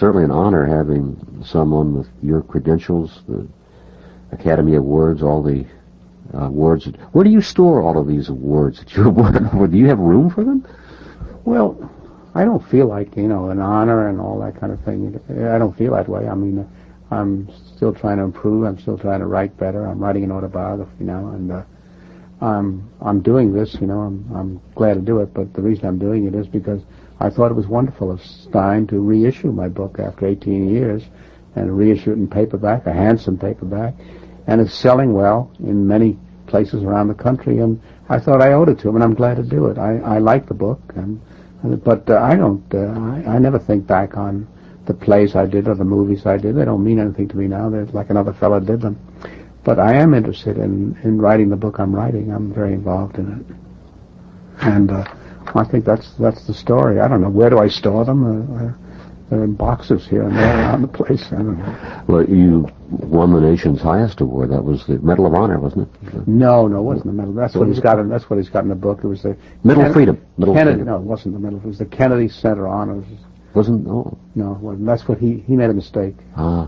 certainly an honor having someone with your credentials, the Academy Awards, all the awards. Where do you store all of these awards that you're awarded for? Do you have room for them? Well, I don't feel like, an honor and all that kind of thing. I don't feel that way. I mean, I'm still trying to improve. I'm still trying to write better. I'm writing an autobiography now, and I'm doing this. I'm glad to do it. But the reason I'm doing it is because I thought it was wonderful of Stein to reissue my book after 18 years, and reissue it in paperback, a handsome paperback, and it's selling well in many places around the country. And I thought I owed it to him, and I'm glad to do it. I like the book, but I don't. I never think back on the plays I did or the movies I did. They don't mean anything to me now. They're like another fellow did them. But I am interested in writing the book I'm writing. I'm very involved in it, and I think that's the story. I don't know, where do I store them? They're in boxes here and there around the place. I don't know. Well, you won the nation's highest award. That was the Medal of Honor, wasn't it? No, it wasn't the medal. That's what he's got. That's what he's got in the book. It was the Medal of Freedom. Kennedy. No, it wasn't the medal. It was the Kennedy Center Honors. Wasn't? Oh. No, it wasn't. That's what he made a mistake. Ah.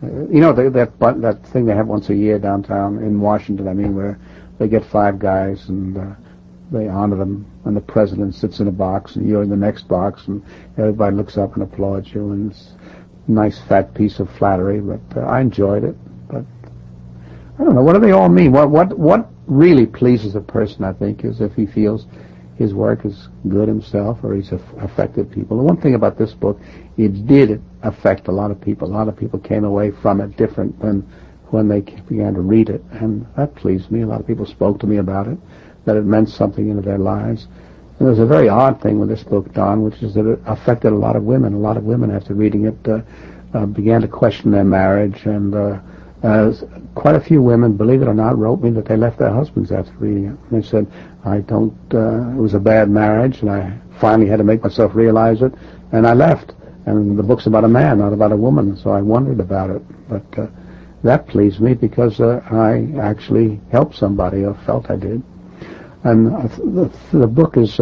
That thing they have once a year downtown in Washington. I mean, where they get 5 guys and they honor them, and the president sits in a box, and you're in the next box, and everybody looks up and applauds you, and it's a nice fat piece of flattery. But I enjoyed it. But I don't know, what do they all mean? What really pleases a person, I think, is if he feels his work is good himself, or he's affected people. The one thing about this book, it did affect a lot of people. A lot of people came away from it different than when they began to read it, and that pleased me. A lot of people spoke to me about it, that it meant something into their lives. And there's a very odd thing with this book, Don, which is that it affected a lot of women. A lot of women, after reading it, began to question their marriage, and quite a few women, believe it or not, wrote me that they left their husbands after reading it. And they said, it was a bad marriage, and I finally had to make myself realize it, and I left. And the book's about a man, not about a woman, so I wondered about it. But that pleased me because I actually helped somebody, or felt I did. And the book is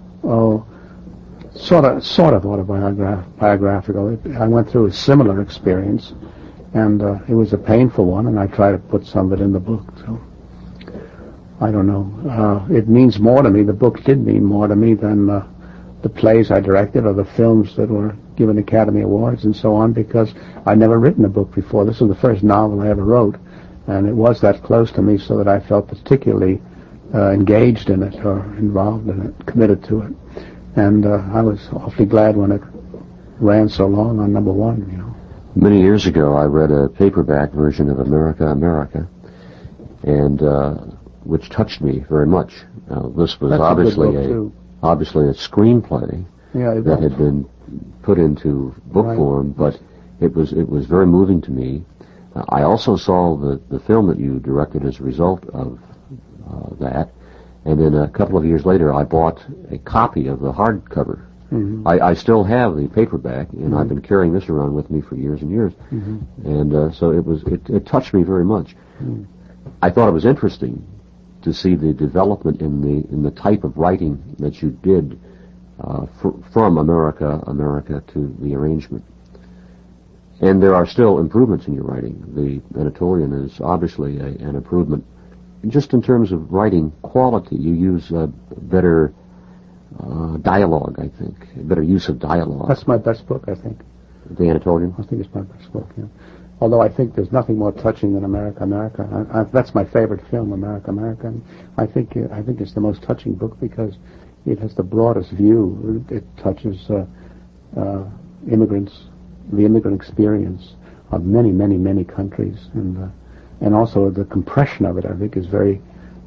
sort of autobiographical. I went through a similar experience, and it was a painful one, and I try to put some of it in the book. So I don't know. It means more to me. The book did mean more to me than the plays I directed or the films that were given Academy Awards and so on, because I'd never written a book before. This was the first novel I ever wrote, and it was that close to me, so that I felt particularly engaged in it, or involved in it, committed to it. And I was awfully glad when it ran so long on number 1, Many years ago, I read a paperback version of America, America, and which touched me very much. This was obviously a screenplay that had been put into book form, but it was very moving to me. I also saw the film that you directed as a result of that, and then a couple of years later, I bought a copy of the hardcover. Mm-hmm. I still have the paperback, and mm-hmm. I've been carrying this around with me for years and years, mm-hmm. and so it touched me very much. Mm-hmm. I thought it was interesting to see the development in the type of writing that you did from America to The Arrangement. And there are still improvements in your writing. The Anatolian is obviously an improvement. Just in terms of writing quality, you use better dialogue, I think, better use of dialogue. That's my best book, I think. The Anatolian? I think it's my best book, yeah. Although I think there's nothing more touching than America, America. That's my favorite film, America, America. And I think it's the most touching book because it has the broadest view. It touches immigrants, the immigrant experience of many, many, many countries, and also the compression of it, I think, is very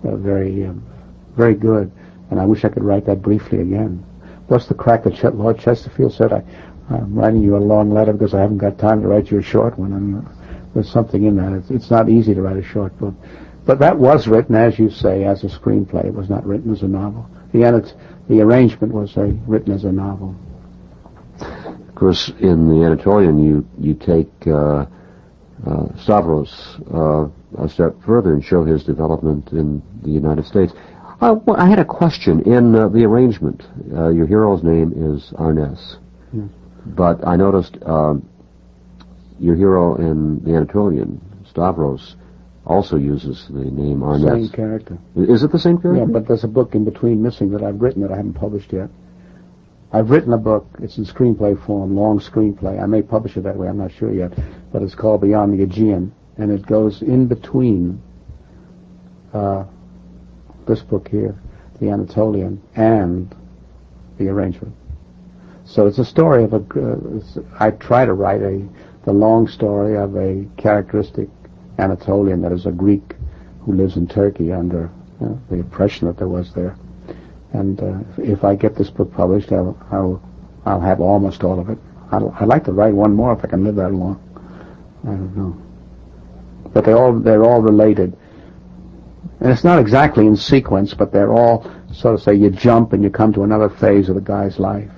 good. And I wish I could write that briefly again. What's the crack that Lord Chesterfield said? I'm writing you a long letter because I haven't got time to write you a short one, and there's something in that. It's not easy to write a short book. But that was written, as you say, as a screenplay. It was not written as a novel. The Arrangement was written as a novel. Of course, in the Anatolian, you take Stavros a step further and show his development in the United States. I had a question. In The Arrangement, your hero's name is Arness. Yes. But I noticed your hero in the Anatolian, Stavros, also uses the name Arnett. Same character. Is it the same character? Yeah, but there's a book in between missing that I've written that I haven't published yet. I've written a book. It's in screenplay form, long screenplay. I may publish it that way. I'm not sure yet. But it's called Beyond the Aegean, and it goes in between this book here, The Anatolian, and the arrangement. So it's a story of I try to write the long story of a characteristic Anatolian that is a Greek who lives in Turkey under the oppression that there was there. And if I get this book published, I'll have almost all of it. I'd like to write one more if I can live that long. I don't know. But they're all related. And it's not exactly in sequence, but they're all sort of say you jump and you come to another phase of the guy's life.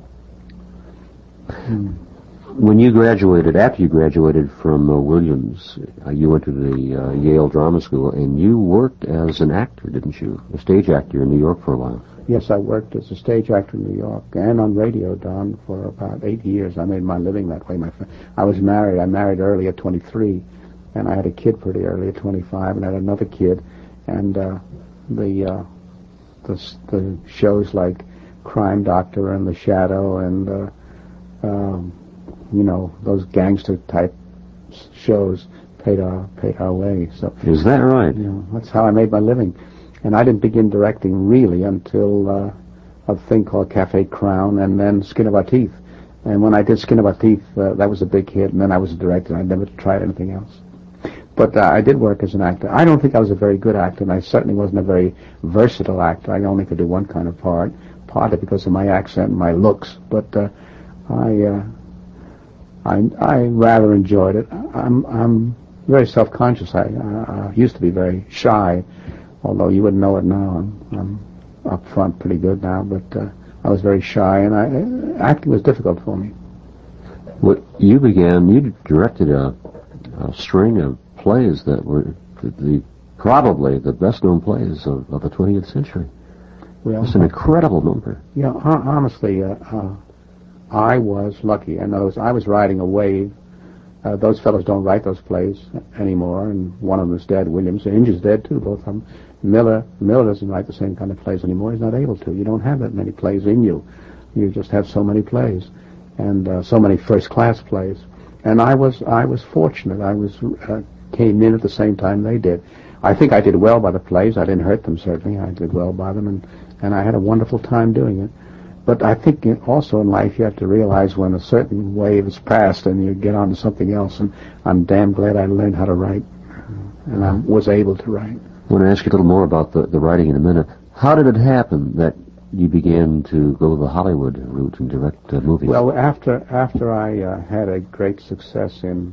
When you graduated, after you graduated from Williams, you went to the Yale Drama School, and you worked as an actor, didn't you? A stage actor in New York for a while. Yes, I worked as a stage actor in New York and on radio, Don, for about 8 years. I made my living that way. I was married. I married early at 23, and I had a kid pretty early at 25, and I had another kid. And the shows like Crime Doctor and The Shadow and those gangster type shows paid our way. So is that right? That's how I made my living. And I didn't begin directing really until a thing called Cafe Crown and then Skin of Our Teeth. And when I did Skin of Our Teeth, that was a big hit, and then I was a director. I never tried anything else. But I did work as an actor. I don't think I was a very good actor, and I certainly wasn't a very versatile actor. I only could do one kind of part, partly because of my accent and my looks. But I rather enjoyed it. I'm very self-conscious. I used to be very shy, although you wouldn't know it now. I'm up front pretty good now, but I was very shy, and acting was difficult for me. Well, you directed a string of plays that were probably the best-known plays of the 20th century. Well, it's an incredible number. Yeah, honestly, I was lucky. In other words, I was riding a wave. Those fellows don't write those plays anymore, and one of them is dead, Williams. Inge's dead, too, both of them. Miller doesn't write the same kind of plays anymore. He's not able to. You don't have that many plays in you. You just have so many plays, and so many first-class plays. And I was fortunate. I came in at the same time they did. I think I did well by the plays. I didn't hurt them, certainly. I did well by them, and I had a wonderful time doing it. But I think also in life you have to realize when a certain wave is past and you get on to something else, and I'm damn glad I learned how to write, and I was able to write. I want to ask you a little more about the writing in a minute. How did it happen that you began to go the Hollywood route and direct movies? Well, after I had a great success in,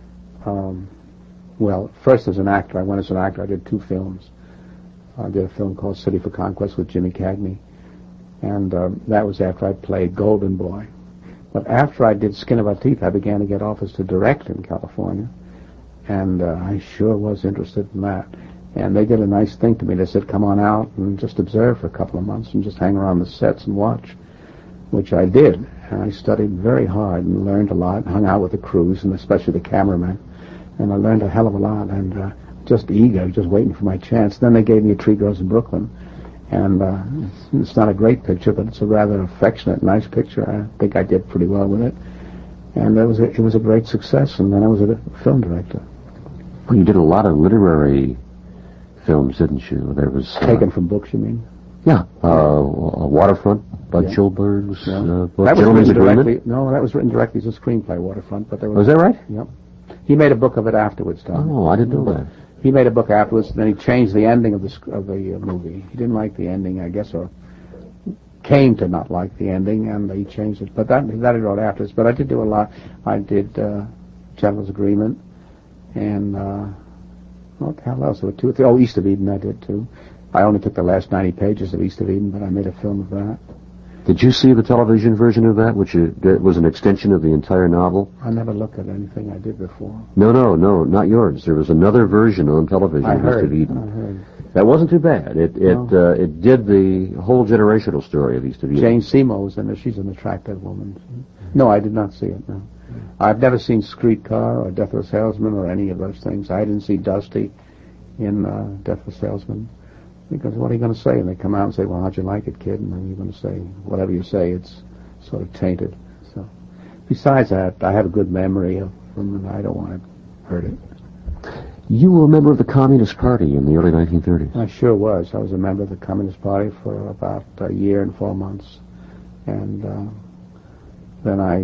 first as an actor. I went as an actor. I did 2 films. I did a film called City for Conquest with Jimmy Cagney, and that was after I played Golden Boy. But after I did Skin of Our Teeth, I began to get offers to direct in California, and I sure was interested in that. And they did a nice thing to me. They said, come on out and just observe for a couple of months and just hang around the sets and watch, which I did. And I studied very hard and learned a lot, hung out with the crews, and especially the cameramen. And I learned a hell of a lot, and just eager, just waiting for my chance. Then they gave me Tree Girls in Brooklyn. And it's not a great picture, but it's a rather affectionate, nice picture. I think I did pretty well with it. And it was a great success, and then I was a film director. Well, you did a lot of literary films, didn't you? There was taken from books, you mean? Yeah, Waterfront, Bud Schulberg's book, that was Gentleman's Agreement. Directly. No, that was written directly as a screenplay, Waterfront. But there was. Was that right? Yep. He made a book of it afterwards, Tom. Oh, I didn't know that. He made a book afterwards, and then he changed the ending of the movie. He didn't like the ending, I guess, or came to not like the ending, and he changed it. But that he wrote afterwards. But I did do a lot. I did Gentleman's Agreement, and what the hell else? There were 2 or 3. Oh, East of Eden I did, too. I only took the last 90 pages of East of Eden, but I made a film of that. Did you see the television version of that, which was an extension of the entire novel? I never looked at anything I did before. No, not yours. There was another version on television of East of Eden. I heard. That wasn't too bad. It did the whole generational story of East of Eden. Jane Seymour was in it. She's an attractive woman. No, I did not see it, no. I've never seen Streetcar or Death of a Salesman or any of those things. I didn't see Dusty in Death of a Salesman, because what are you going to say? And they come out and say, well, how'd you like it, kid? And then you're going to say, whatever you say, it's sort of tainted. So, besides that, I have a good memory of them, and I don't want to hurt it. You were a member of the Communist Party in the early 1930s. I sure was. I was a member of the Communist Party for about a year and 4 months. And then I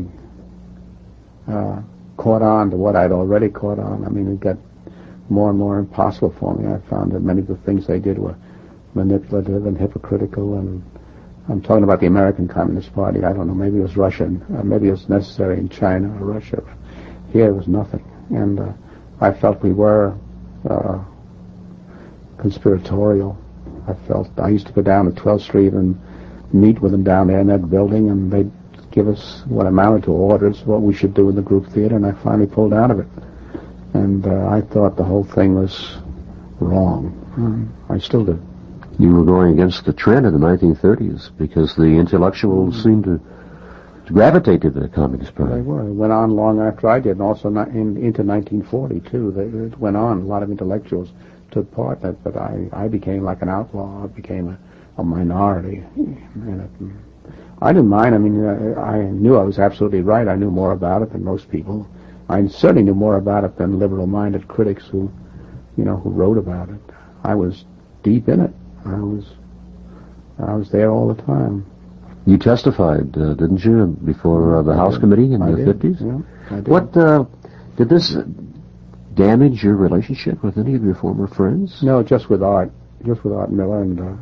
caught on to what I'd already caught on. I mean, it got more and more impossible for me. I found that many of the things they did were manipulative and hypocritical. And I'm talking about the American Communist Party. I don't know, maybe it was Russian. Maybe it was necessary in China or Russia. Here it was nothing. And I felt we were conspiratorial. I used to go down to 12th Street and meet with them down there in that building, and they'd give us what amounted to orders, what we should do in the group theater, and I finally pulled out of it. And I thought the whole thing was wrong. I still do. You were going against the trend in the 1930s because the intellectuals seemed to gravitate to the Communist Party. They were. It went on long after I did, and also into 1940, too. It went on. A lot of intellectuals took part in it, but I became like an outlaw. I became a minority in it. I didn't mind. I mean, I knew I was absolutely right. I knew more about it than most people. I certainly knew more about it than liberal-minded critics who wrote about it. I was deep in it. I was there all the time. You testified, didn't you, before the House Committee in the 50s? Yeah, I did. What did this damage your relationship with any of your former friends? No, just with Art Miller, and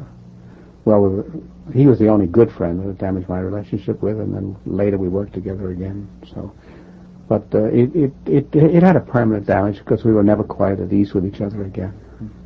he was the only good friend that it damaged my relationship with, and then later we worked together again. So, but it had a permanent damage because we were never quite at ease with each other again.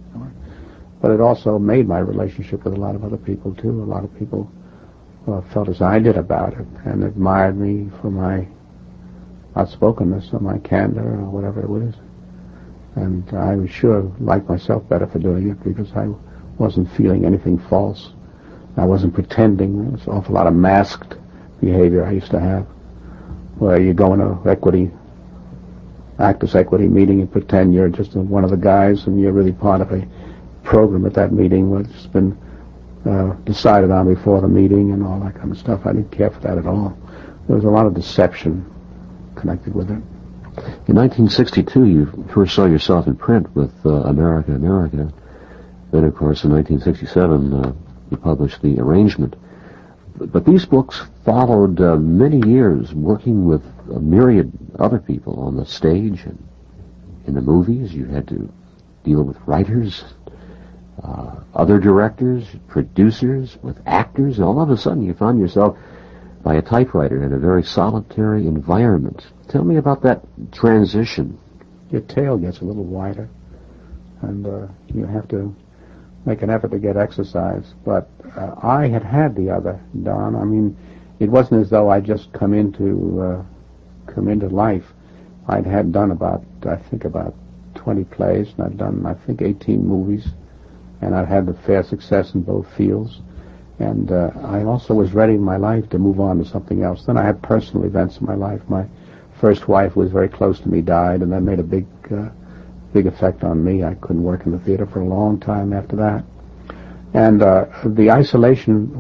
But it also made my relationship with a lot of other people too. A lot of people felt as I did about it and admired me for my outspokenness or my candor or whatever it was. And I was sure liked myself better for doing it because I wasn't feeling anything false. I wasn't pretending. There was an awful lot of masked behavior I used to have, where you go in a actors equity meeting and pretend you're just one of the guys and you're really part of a program at that meeting where it's been decided on before the meeting and all that kind of stuff. I didn't care for that at all. There was a lot of deception connected with it. In 1962, you first saw yourself in print with America, America. Then, of course, in 1967, you published The Arrangement. But these books followed many years working with a myriad other people on the stage and in the movies. You had to deal with writers, other directors, producers, with actors, and all of a sudden you found yourself by a typewriter in a very solitary environment. Tell me about that transition. Your tail gets a little wider, and you have to make an effort to get exercise. But I had the other, Don. I mean, it wasn't as though I just come into life. I'd done about 20 plays, and I'd done, 18 movies, and I'd had the fair success in both fields. And I also was ready in my life to move on to something else. Then I had personal events in my life. My first wife, who was very close to me, died, and that made a big effect on me. I couldn't work in the theater for a long time after that. And the isolation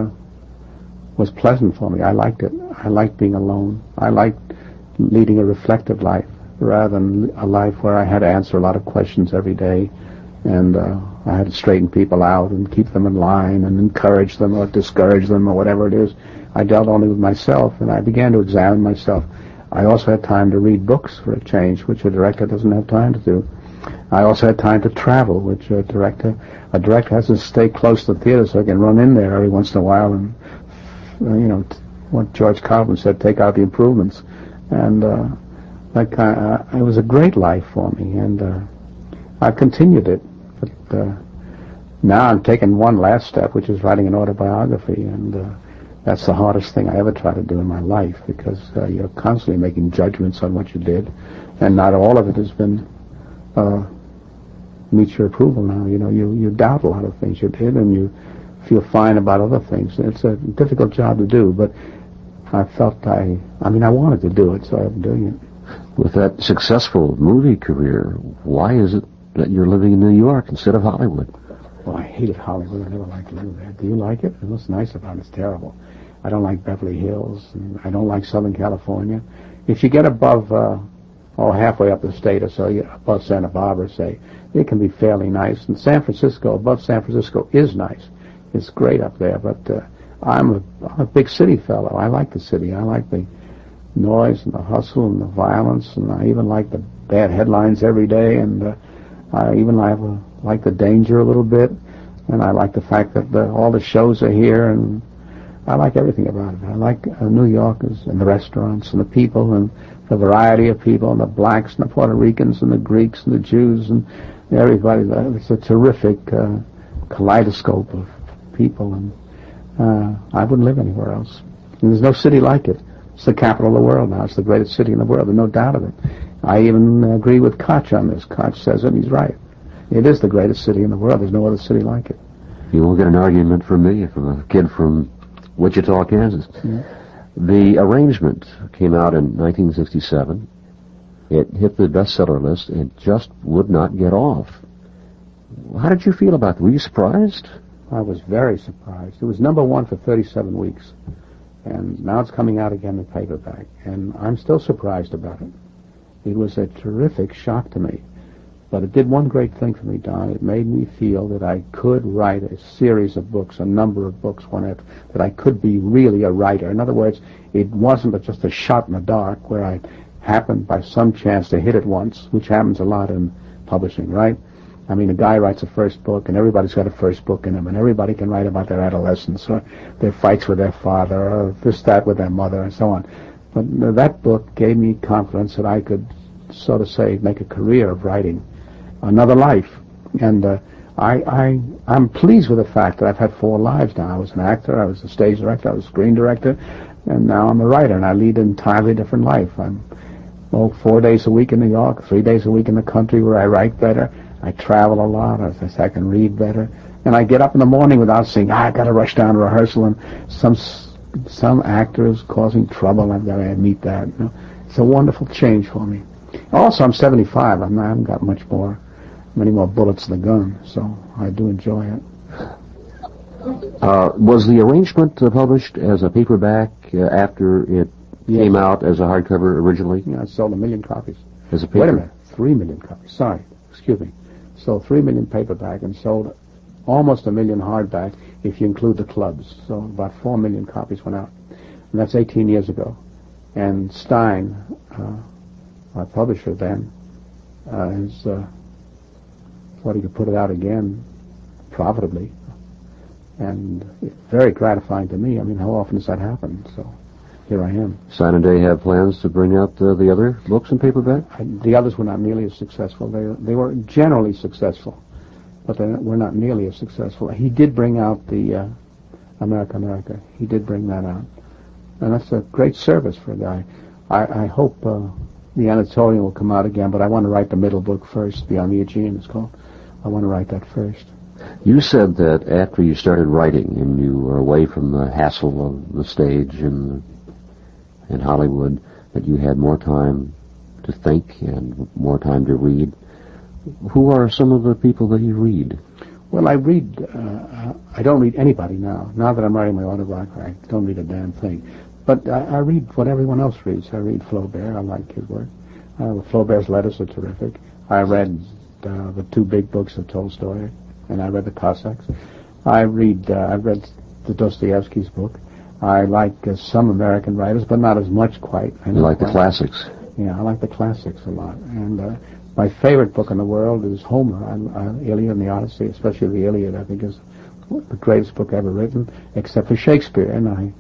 was pleasant for me. I liked it. I liked being alone. I liked leading a reflective life rather than a life where I had to answer a lot of questions every day, and I had to straighten people out and keep them in line and encourage them or discourage them or whatever it is. I dealt only with myself, and I began to examine myself. I also had time to read books for a change, which a director doesn't have time to do. I also had time to travel, which a director has to stay close to the theater so he can run in there every once in a while and, what George Carlin said, take out the improvements. And it was a great life for me, and I've continued it. But now I'm taking one last step, which is writing an autobiography, and that's the hardest thing I ever try to do in my life, because you're constantly making judgments on what you did, and not all of it has been meets your approval now. You doubt a lot of things you did, and you feel fine about other things. It's a difficult job to do, but I felt I wanted to do it, so I've been doing it. With that successful movie career, why is it that you're living in New York instead of Hollywood? Well, I hated Hollywood. I never liked to live there. Do you like it? What's nice about it? It's terrible. I don't like Beverly Hills, and I don't like Southern California. If you get above, halfway up the state or so, above Santa Barbara, say, it can be fairly nice. And San Francisco, above San Francisco, is nice. It's great up there, but I'm a big city fellow. I like the city. I like the noise and the hustle and the violence, and I even like the bad headlines every day, and I even like the danger a little bit, and I like the fact that all the shows are here, and I like everything about it. I like New Yorkers and the restaurants and the people and the variety of people and the blacks and the Puerto Ricans and the Greeks and the Jews and everybody. It's a terrific kaleidoscope of people, and I wouldn't live anywhere else. And there's no city like it. It's the capital of the world now. It's the greatest city in the world. There's no doubt of it. I even agree with Koch on this. Koch says it, and he's right. It is the greatest city in the world. There's no other city like it. You won't get an argument from me, from a kid from Wichita, Kansas. Yeah. The Arrangement came out in 1967. It hit the bestseller list and just would not get off. How did you feel about it? Were you surprised? I was very surprised. It was #1 for 37 weeks. And now it's coming out again in paperback. And I'm still surprised about it. It was a terrific shock to me. But it did one great thing for me, Don. It made me feel that I could write a series of books, a number of books, that I could be really a writer. In other words, it wasn't just a shot in the dark where I happened by some chance to hit it once, which happens a lot in publishing, right? I mean, a guy writes a first book, and everybody's got a first book in them, and everybody can write about their adolescence, or their fights with their father, or this, that with their mother, and so on. But that book gave me confidence that I could, so to say, make a career of writing another life. And I'm pleased with the fact that I've had 4 lives now. I was an actor, I was a stage director, I was a screen director, and now I'm a writer, and I lead an entirely different life. I'm 4 days a week in New York, 3 days a week in the country where I write better. I travel a lot, as I say, I can read better. And I get up in the morning without saying, I've got to rush down to rehearsal, and some actor is causing trouble, I've got to meet that. You know? It's a wonderful change for me. Also, I'm 75. I haven't got many more bullets in the gun, so I do enjoy it. Was the Arrangement published as a paperback after it came out as a hardcover originally? Yeah, it sold 1 million copies. As a paper? Wait a minute, 3 million copies. Sorry, excuse me. Sold 3 million paperback and sold almost 1 million hardback if you include the clubs. So about 4 million copies went out. And that's 18 years ago. And Stein, our publisher then, thought he could put it out again profitably. And it's very gratifying to me. I mean, how often does that happen? So here I am. Stein and Day have plans to bring out the other books in paperback? The others were not nearly as successful. They were generally successful, but they were not nearly as successful. He did bring out the America, America. He did bring that out. And that's a great service for a guy. I hope the Anatolian will come out again, but I want to write the middle book first, Beyond the Aegean it's called. I want to write that first. You said that after you started writing and you were away from the hassle of the stage and in Hollywood, that you had more time to think and more time to read. Who are some of the people that you read? Well, I read, I don't read anybody now. Now that I'm writing my autobiography, I don't read a damn thing. But I read what everyone else reads. I read Flaubert. I like his work. Flaubert's letters are terrific. I read the 2 big books of Tolstoy, and I read the Cossacks. I've read the Dostoevsky's book. I like some American writers, but not as much quite. You like the classics? Yeah, I like the classics a lot. And my favorite book in the world is Homer, Iliad and the Odyssey, especially the Iliad, I think is the greatest book ever written, except for Shakespeare. And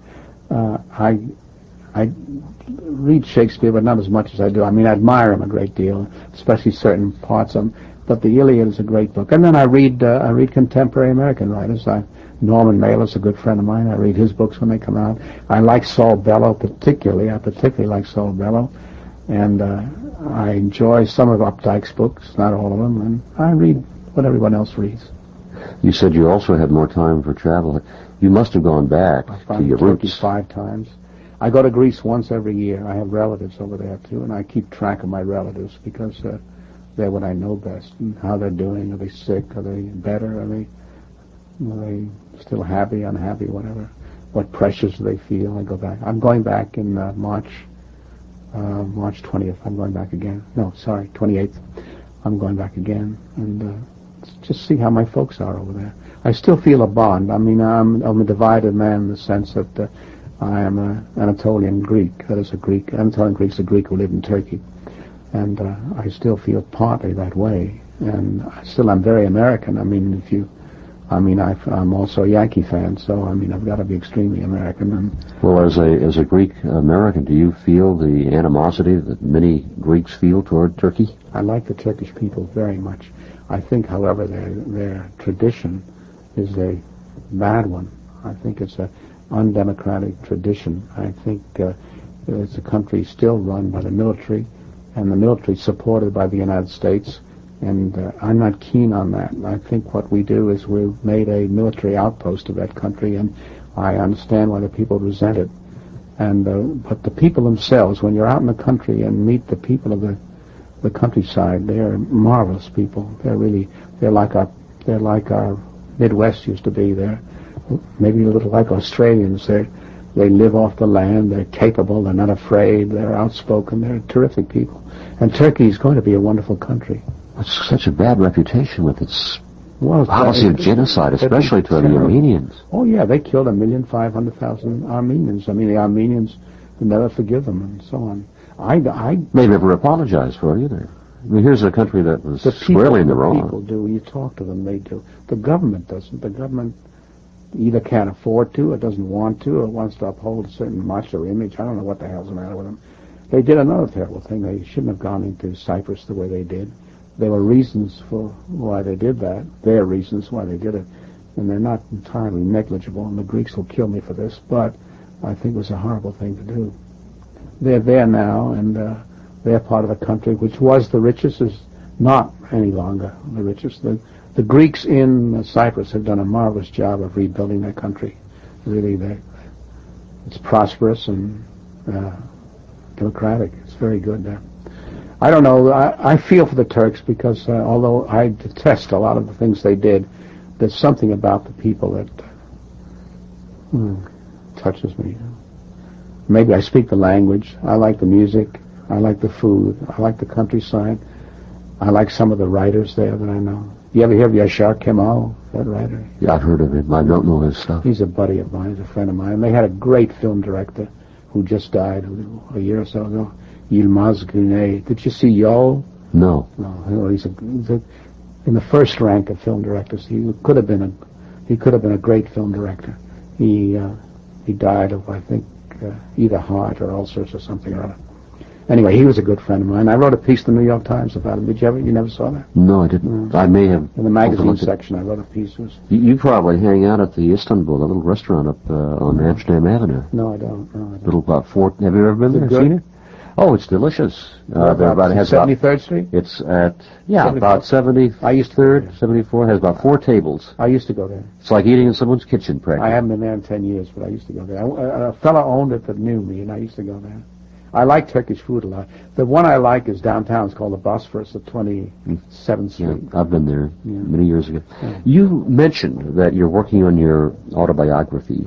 I read Shakespeare, but not as much as I do. I mean, I admire him a great deal, especially certain parts of him. But the Iliad is a great book. And then I read contemporary American writers. Norman Mailer's a good friend of mine. I read his books when they come out. I like Saul Bellow particularly. I particularly like Saul Bellow. And I enjoy some of Updike's books, not all of them. And I read what everyone else reads. You said you also had more time for travel. You must have gone back to your roots. 5 times. I go to Greece once every year. I have relatives over there too, and I keep track of my relatives because they're what I know best, and how they're doing. Are they sick? Are they better? Are they still happy, unhappy, whatever? What pressures do they feel? I go back. I'm going back in March 20th. I'm going back again. No, sorry, 28th. I'm going back again, and just see how my folks are over there. I still feel a bond. I mean, I'm a divided man in the sense that I am an Anatolian Greek. That is a Greek. Anatolian Greek's a Greek who lived in Turkey, and I still feel partly that way. And I'm very American. I mean, I'm also a Yankee fan, so I mean, I've got to be extremely American. And well, as a Greek American, do you feel the animosity that many Greeks feel toward Turkey? I like the Turkish people very much. I think, however, their tradition is a bad one. I think it's an undemocratic tradition. I think it's a country still run by the military, and the military supported by the United States. And I'm not keen on that. I think what we do is we've made a military outpost of that country, and I understand why the people resent it. And but the people themselves, when you're out in the country and meet the people of the countryside, they're marvelous people. They're like our Midwest used to be. They're maybe a little like Australians. They live off the land. They're capable. They're not afraid. They're outspoken. They're terrific people. And Turkey is going to be a wonderful country. It's such a bad reputation with its policy of genocide, especially to the Armenians. Oh, yeah, they killed 1,500,000 Armenians. I mean, the Armenians never forgive them, and so on. They never apologize for it either. I mean, here's a country that was squarely in the wrong. The people do. You talk to them, they do. The government doesn't. The government either can't afford to, or doesn't want to, or wants to uphold a certain macho image. I don't know what the hell's the matter with them. They did another terrible thing. They shouldn't have gone into Cyprus the way they did. There were reasons for why they did that. Their reasons why they did it. And they're not entirely negligible, and the Greeks will kill me for this, but I think it was a horrible thing to do. They're there now, and they're part of a country which was the richest, is not any longer the richest. The Greeks in Cyprus have done a marvelous job of rebuilding their country. Really, it's prosperous and democratic. It's very good there. I don't know. I feel for the Turks because although I detest a lot of the things they did, there's something about the people that touches me. Maybe I speak the language. I like the music. I like the food. I like the countryside. I like some of the writers there that I know. You ever hear of Yashar Kemal, that writer? Yeah, I've heard of him. I don't know his stuff. He's a buddy of mine. He's a friend of mine. They had a great film director who just died a year or so ago. Yilmaz Güney. Did you see Yo? No. No. He's in the first rank of film directors. He could have been a great film director. He died of, I think, either heart or ulcers or something or other. Anyway, he was a good friend of mine. I wrote a piece in the New York Times about him. Did you ever? You never saw that? No, I didn't. I may have. In the magazine section, I wrote a piece. You probably hang out at the Istanbul, a little restaurant up on Amsterdam Avenue. No, I don't. No, I don't. Little about four. Have you ever been there? Good? Seen it? Oh, it's delicious. About 73rd Street? It's at, about 73rd, I used to 74th. Has about 4 tables. I used to go there. It's like eating in someone's kitchen, practically. I haven't been there in 10 years, but I used to go there. A fellow owned it that knew me, and I used to go there. I like Turkish food a lot. The one I like is downtown. It's called the Bosphorus at 27th Street. Yeah, I've been there many years ago. Yeah. You mentioned that you're working on your autobiography.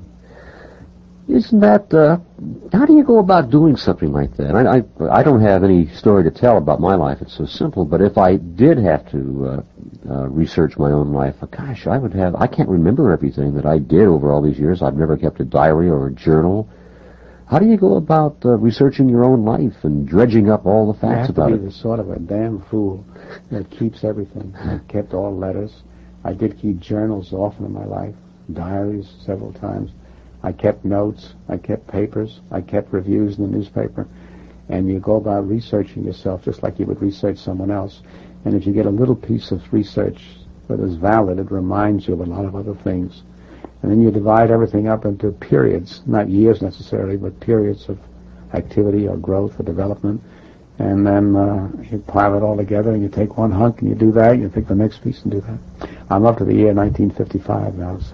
Isn't that, how do you go about doing something like that? I don't have any story to tell about my life. It's so simple. But if I did have to research my own life, gosh, I can't remember everything that I did over all these years. I've never kept a diary or a journal. How do you go about researching your own life and dredging up all the facts about it? You have to be the sort of a damn fool that keeps everything. I kept all letters. I did keep journals often in my life, diaries several times. I kept notes, I kept papers, I kept reviews in the newspaper, and you go about researching yourself just like you would research someone else. And if you get a little piece of research that is valid, it reminds you of a lot of other things. And then you divide everything up into periods, not years necessarily, but periods of activity or growth or development. And then you pile it all together, and you take one hunk and you do that, you take the next piece and do that. I'm up to the year 1955 now, so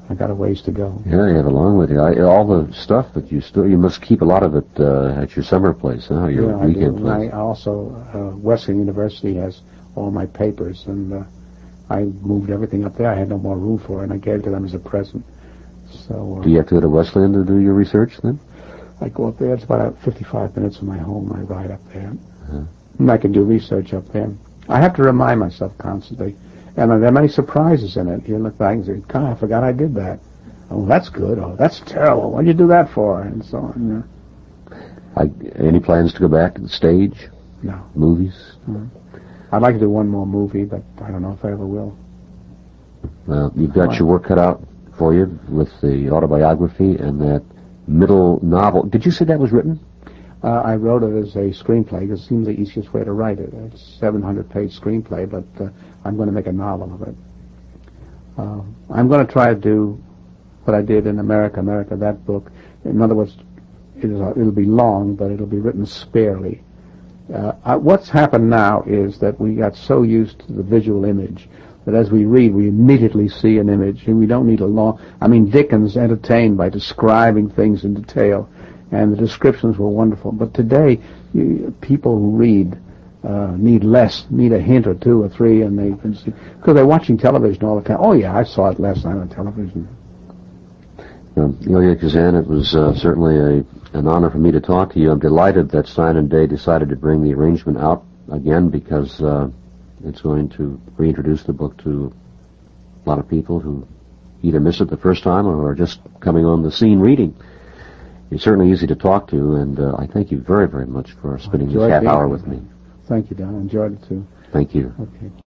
I got a ways to go. Yeah, you have a long way to go. All the stuff that you must keep a lot of it at your summer place, huh? Your weekend place. I also, Wesleyan University has all my papers, and I moved everything up there. I had no more room for it, and I gave it to them as a present. So. Do you have to go to Wesleyan to do your research then? I go up there. It's about 55 minutes from my home. I ride up there. And I can do research up there. I have to remind myself constantly. And there are many surprises in it. You look back and say, God, I forgot I did that. Oh, that's good. Oh, that's terrible. What'd you do that for? And so on. Any plans to go back to the stage? No. Movies? I'd like to do one more movie, but I don't know if I ever will. Well, you've got your work cut out for you with the autobiography and that middle novel. Did you say that was written? I wrote it as a screenplay. It seems the easiest way to write it. It's a 700-page screenplay, but I'm going to make a novel of it. I'm going to try to do what I did in America, that book. In other words, it'll be long, but it'll be written sparely. What's happened now is that we got so used to the visual image that as we read, we immediately see an image, and we don't need a long... I mean, Dickens entertained by describing things in detail, and the descriptions were wonderful. But today, people who read need a hint or two or three, and they can see... Because they're watching television all the time. Oh, yeah, I saw it last night on television. Ilya Kazan, it was certainly an honor for me to talk to you. I'm delighted that Stein and Day decided to bring the arrangement out again, because it's going to reintroduce the book to a lot of people who either missed it the first time or are just coming on the scene reading. You're certainly easy to talk to, and I thank you very, very much for spending this half hour with me. Thank you, Don. I enjoyed it, too. Thank you. Okay.